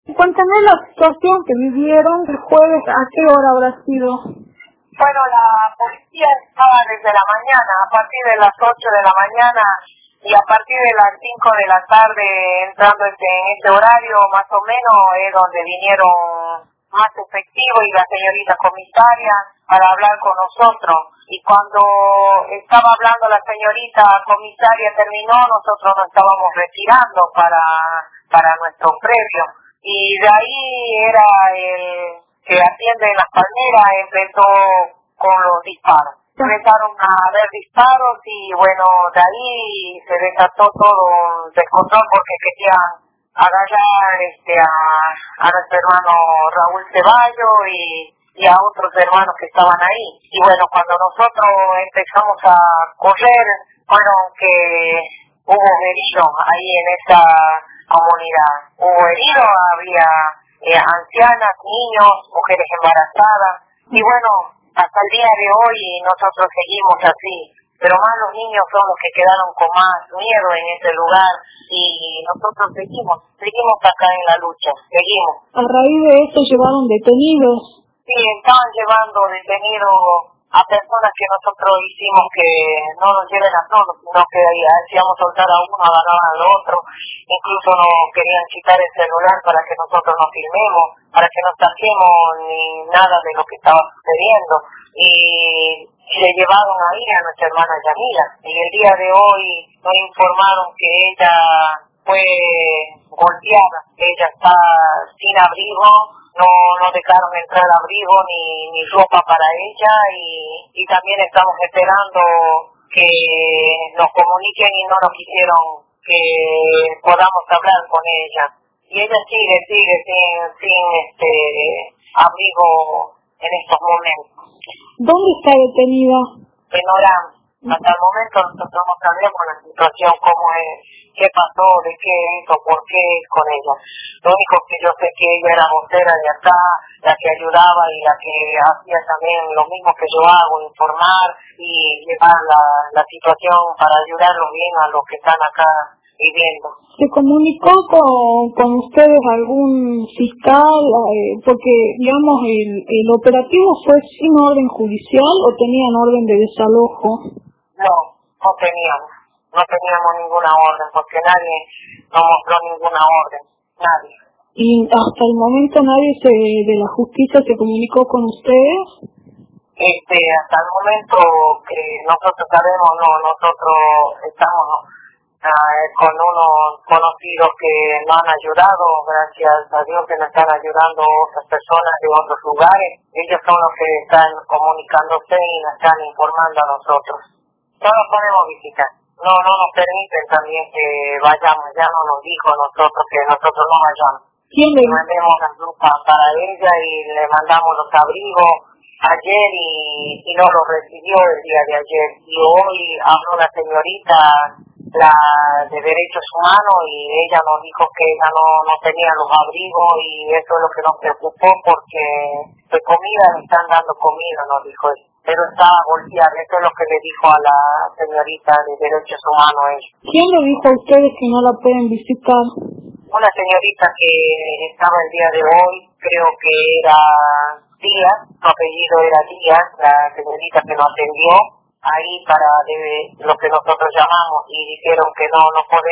Cuéntame la situación que vivieron el jueves, ¿a qué hora habrá sido? Bueno, la policía estaba desde la mañana, a partir de las 8 de la mañana y a partir de las 5 de la tarde, entrando en este horario, más o menos, es donde vinieron más efectivo y la señorita comisaria para hablar con nosotros. Y cuando estaba hablando la señorita comisaria terminó, nosotros nos estábamos retirando para nuestro previo. Y de ahí era el que atiende en las palmeras, empezó con los disparos. Empezaron a haber disparos y bueno, de ahí se desató todo un descontrol porque querían agarrar a nuestro hermano Raúl Ceballos y a otros hermanos que estaban ahí. Y bueno, cuando nosotros empezamos a correr, bueno, que hubo heridos ahí en esa comunidad. Hubo heridos, había ancianas, niños, mujeres embarazadas. Y bueno, hasta el día de hoy nosotros seguimos así. Pero más los niños son los que quedaron con más miedo en ese lugar y nosotros seguimos acá en la lucha, seguimos. A raíz de esto llevaron detenidos. Sí, estaban llevando detenidos a personas que nosotros hicimos que no nos lleven a todos, sino que hacíamos soltar a uno, agarraban al otro, incluso nos querían quitar el celular para que nosotros no filmemos, para que no saquemos ni nada de lo que estaba sucediendo. Y le llevaron ahí a nuestra hermana Yamila. Y el día de hoy nos informaron que ella fue golpeada, ella está sin abrigo. No dejaron entrar abrigo ni ropa para ella y también estamos esperando que nos comuniquen y no nos quisieron que podamos hablar con ella. Y ella sigue sin abrigo en estos momentos. ¿Dónde está detenida? En Orán. Hasta el momento nosotros no sabemos la situación, cómo es, qué pasó, de qué es o por qué es con ella. Lo único que yo sé que ella era vocera de acá, la que ayudaba y la que hacía también lo mismo que yo hago, informar y llevar la situación para ayudarlos bien a los que están acá viviendo. ¿Se comunicó con ustedes algún fiscal? Porque, digamos, el operativo fue sin orden judicial o tenían orden de desalojo. No teníamos ninguna orden porque nadie nos mostró ninguna orden, nadie. ¿Y hasta el momento nadie de la justicia se comunicó con ustedes? Hasta el momento que nosotros sabemos, nosotros estamos con unos conocidos que nos han ayudado, gracias a Dios que nos están ayudando otras personas de otros lugares. Ellos son los que están comunicándose y nos están informando a nosotros. No nos podemos visitar. No nos permiten también que vayamos, ya no nos dijo a nosotros que nosotros no vayamos. ¿Quién le mandemos las ropas para ella y le mandamos los abrigos ayer y no los recibió el día de ayer. Y hoy habló la señorita, la de Derechos Humanos, y ella nos dijo que ella no tenía los abrigos y eso es lo que nos preocupó porque de comida le están dando comida, nos dijo ella. Pero estaba golpeada, eso es lo que le dijo a la señorita de Derechos Humanos ella. ¿Quién le dijo a ustedes que no la pueden visitar? Una señorita que estaba el día de hoy, creo que era Díaz, su apellido era Díaz, la señorita que nos atendió ahí para lo que nosotros llamamos, y dijeron que no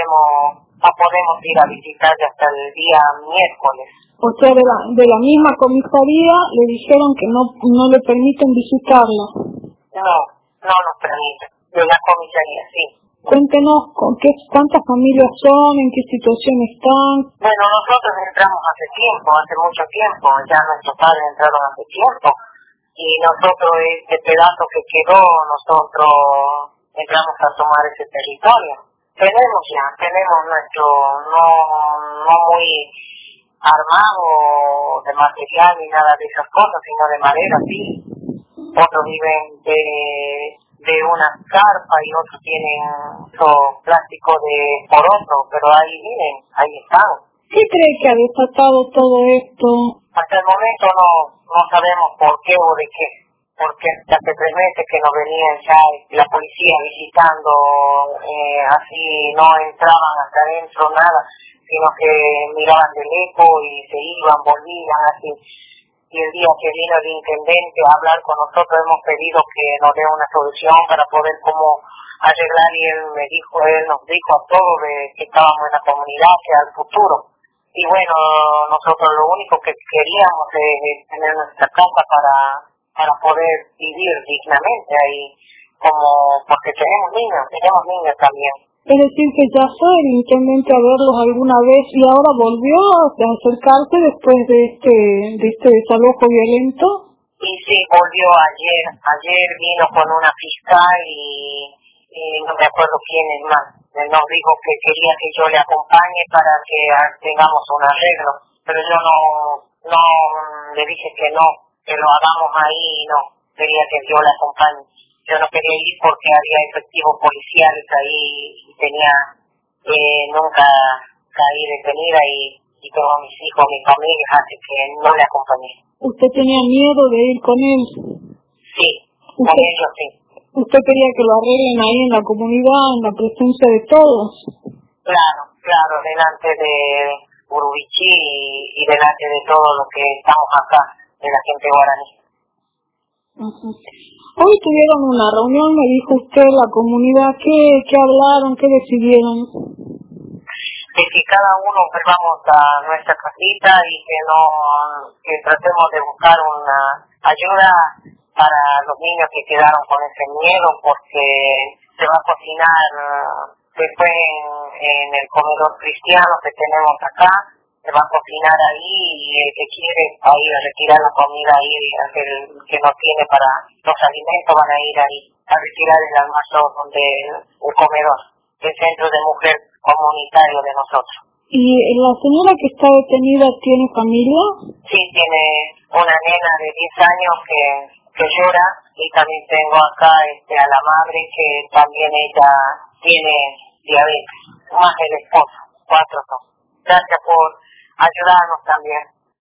podemos ir a visitarle hasta el día miércoles. O sea, de la misma comisaría le dijeron que no le permiten visitarla. No nos permiten, de la comisaría, sí. Cuéntenos cuántas familias son, en qué situación están. Bueno, nosotros entramos hace mucho tiempo, ya nuestros padres entraron hace tiempo, y nosotros este pedazo que quedó, nosotros entramos a tomar ese territorio. Tenemos nuestro, no muy armado de material ni nada de esas cosas, sino de madera, sí. Otros viven de una carpa y otros tienen plástico de poroso, pero ahí viven, ahí están. ¿Qué cree que ha desatado todo esto? Hasta el momento no sabemos por qué o de qué, porque hace 3 meses que nos venían ya la policía visitando, así no entraban hasta adentro, nada, sino que miraban de lejos y se iban, volvían así. Y el día que vino el intendente a hablar con nosotros hemos pedido que nos dé una solución para poder como arreglar, y él nos dijo a todos que estábamos en la comunidad, que al futuro. Y bueno, nosotros lo único que queríamos es tener nuestra casa para poder vivir dignamente ahí, como porque tenemos niños también. Es decir, que ya fue el intendente a verlos alguna vez y ahora volvió a acercarse después de este desalojo violento. Y sí, volvió ayer. Ayer vino con una fiscal y no me acuerdo quién es más. Nos dijo que quería que yo le acompañe para que tengamos un arreglo. Pero yo no le dije que no, que lo hagamos ahí, no. Quería que yo le acompañe. Yo no quería ir porque había efectivos policiales ahí y tenía nunca caí detenida y todos mis hijos, mi familia, así que no le acompañé. ¿Usted tenía miedo de ir con él? Sí, con ellos sí. ¿Usted quería que lo arreglen ahí en la comunidad, en la presencia de todos? Claro, delante de Urubichí y delante de todo lo que estamos acá, de la gente guaraní. Uh-huh. Hoy tuvieron una reunión, me dijo usted, la comunidad, ¿qué hablaron, qué decidieron? De que cada uno vamos a nuestra casita y que tratemos de buscar una ayuda para los niños que quedaron con ese miedo, porque se va a cocinar después en el comedor cristiano que tenemos acá, se va a cocinar ahí y el que quiere va a ir a retirar la comida ahí, el que no tiene para los alimentos van a ir ahí a retirar el almuerzo donde el comedor, el centro de mujer comunitario de nosotros. ¿Y la señora que está detenida tiene familia? Sí, tiene una nena de 10 años que llora, y también tengo acá a la madre que también ella tiene diabetes, más el esposo, 4 son. Gracias por ayudarnos también.